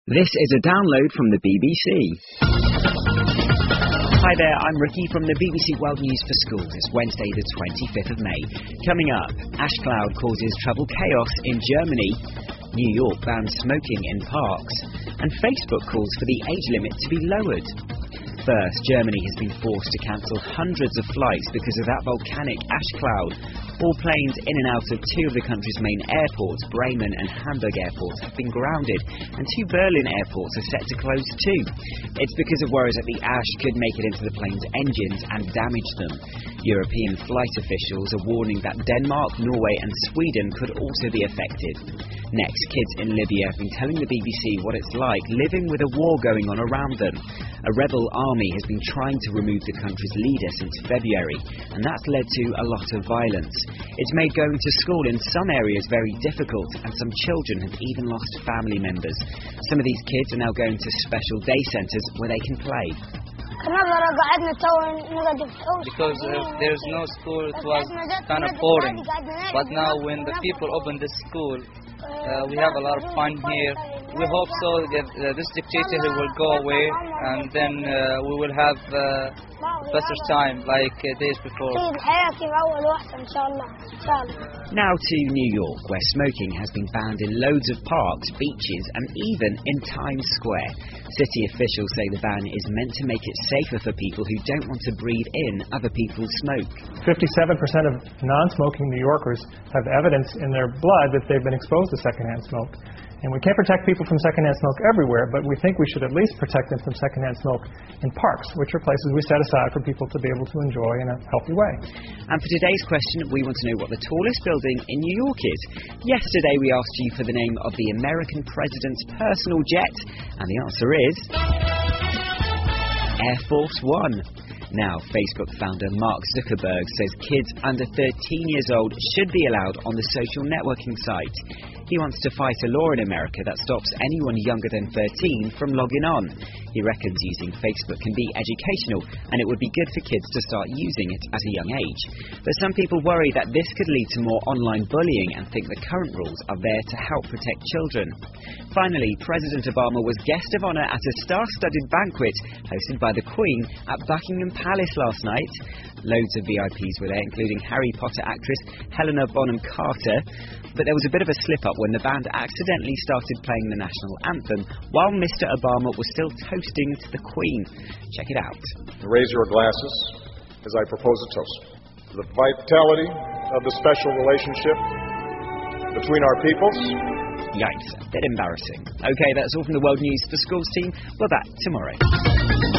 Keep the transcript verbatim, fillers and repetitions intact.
This is a download from the B B C. Hi there, I'm Ricky from the B B C World News for Schools. It's Wednesday the twenty-fifth of May. Coming up, ash cloud causes trouble chaos in Germany. New York bans smoking in parks. And Facebook calls for the age limit to be lowered. First, Germany has been forced to cancel hundreds of flights because of that volcanic ash cloud. All planes in and out of two of the country's main airports, Bremen and Hamburg airports, have been grounded, and two Berlin airports are set to close too. It's because of worries that the ash could make it into the plane's engines and damage them. European flight officials are warning that Denmark, Norway and Sweden could also be affected. Next, kids in Libya have been telling the B B C what it's like living with a war going on around them. A rebel army has been trying to remove the country's leader since February, and that's led to a lot of violence. It's made going to school in some areas very difficult, and some children have even lost family members. Some of these kids are now going to special day centres where they can play. Because uh, there's no school, it was kind of boring. But now when the people open this school, uh, we have a lot of fun here. We hope so that uh, this dictatorship will go away, and then uh, we will have uh, better time like uh, days before. Now to New York, where smoking has been banned in loads of parks, beaches and even in Times Square. City officials say the ban is meant to make it safer for people who don't want to breathe in other people's smoke. fifty-seven percent of non-smoking New Yorkers have evidence in their blood that they've been exposed to secondhand smoke. And we can't protect people from secondhand smoke everywhere, but we think we should at least protect them from secondhand smoke in parks, which are places we set aside for people to be able to enjoy in a healthy way. And for today's question, we want to know what the tallest building in New York is. Yesterday we asked you for the name of the American president's personal jet, and the answer is Air Force One. Now, Facebook founder Mark Zuckerberg says kids under thirteen years old should be allowed on the social networking site. He wants to fight a law in America that stops anyone younger than thirteen from logging on. He reckons using Facebook can be educational, and it would be good for kids to start using it at a young age. But some people worry that this could lead to more online bullying and think the current rules are there to help protect children. Finally, President Obama was guest of honour at a star-studded banquet hosted by the Queen at Buckingham Palace last night. Loads of V I Ps were there, including Harry Potter actress Helena Bonham Carter. But there was a bit of a slip-up when the band accidentally started playing the national anthem while Mister Obama was still toasting to the Queen. Check it out. Raise your glasses as I propose a toast. The vitality of the special relationship between our peoples. Yikes, a bit embarrassing. Okay, that's all from the World News for Schools team. We're back tomorrow.